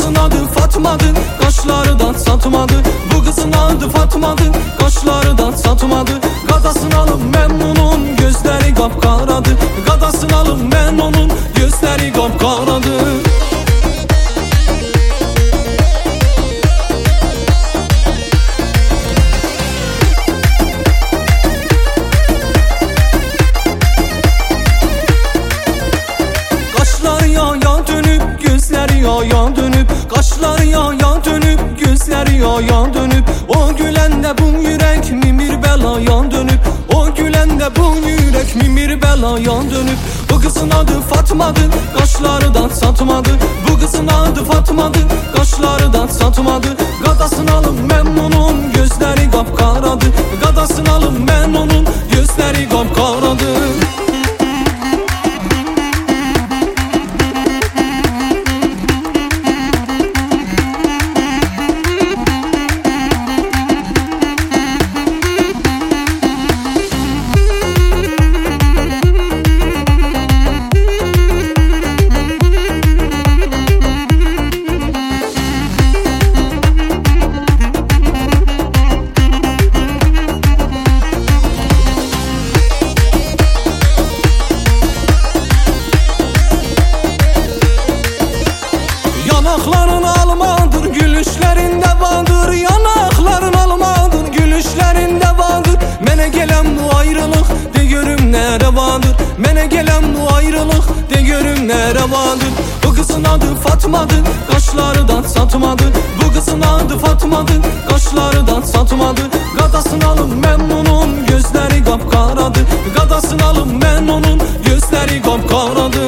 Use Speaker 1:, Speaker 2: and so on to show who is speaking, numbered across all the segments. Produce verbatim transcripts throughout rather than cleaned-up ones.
Speaker 1: kızın adı Fatma'dı, kaşlardan satmadı. Bu kızın adı Fatma'dı, kaşlardan satmadı. Gadasını alım ben onun, gözleri kapkaradı. Gadasını alım ben onun, gözleri kapkaradı. Kaşları yaya dönüp, gözleri yaya dönüp. Kaşları yaya dönüp, gözleri yaya dönüp. O gülende bu yürek mimir belaya dönüp. O gülende bu yürek mimir belaya dönüp. Bu kızın adı Fatma'dı, kaşlardan satmadı. Bu kızın adı Fatma'dı, kaşlardan satmadı. Gadasını alım ben onun, gözleri kapkaradı. Gadasını alım ben onun, gözleri kapkaradı. Yanakların almadır, gülüşlerinde vardır. Yanakların almadır, gülüşlerinde vardır. Mene gelen bu ayrılık, de görüm nere vardır. Mene gelen bu ayrılık, de görüm nere vardır. Bu kızın adı Fatma'dı, kaşlardan satmadı. Bu kızın adı Fatma'dı, kaşlardan satmadı. Gadasını alım ben onun, gözleri kapkaradı. Gadasını alım ben onun, gözleri kapkaradı.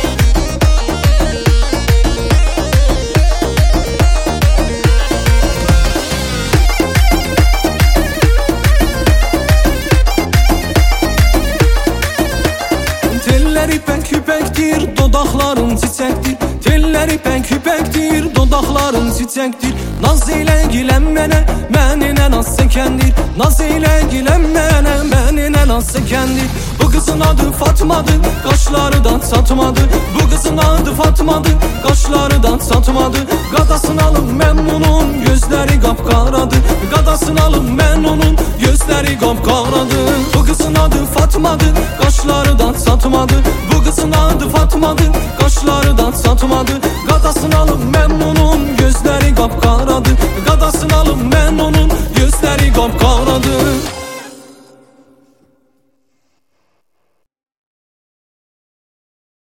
Speaker 1: Telleri ipek küpektir, dodakların çiçektir. Telleri ipek küpektir, dodakların çiçektir. Naz ile gilenmene, menine naz sekendir. Naz ile gilenmene, menine naz sekendir. Bu kızın adı Fatma'dı, kaşlardan satmadı. Bu kızın adı Fatma'dı, kaşlardan satmadı. Gadasını alım ben onun, gözleri kapkaradı. Gadasını alım ben onun, gözleri kapkaradı. Bu kızın adı Fatma'dı, kaşlardan satmadı. Bu kızın adı Fatma'dı, kaşlardan satmadı. Gadasını alım ben onun, gözleri kapkaradı.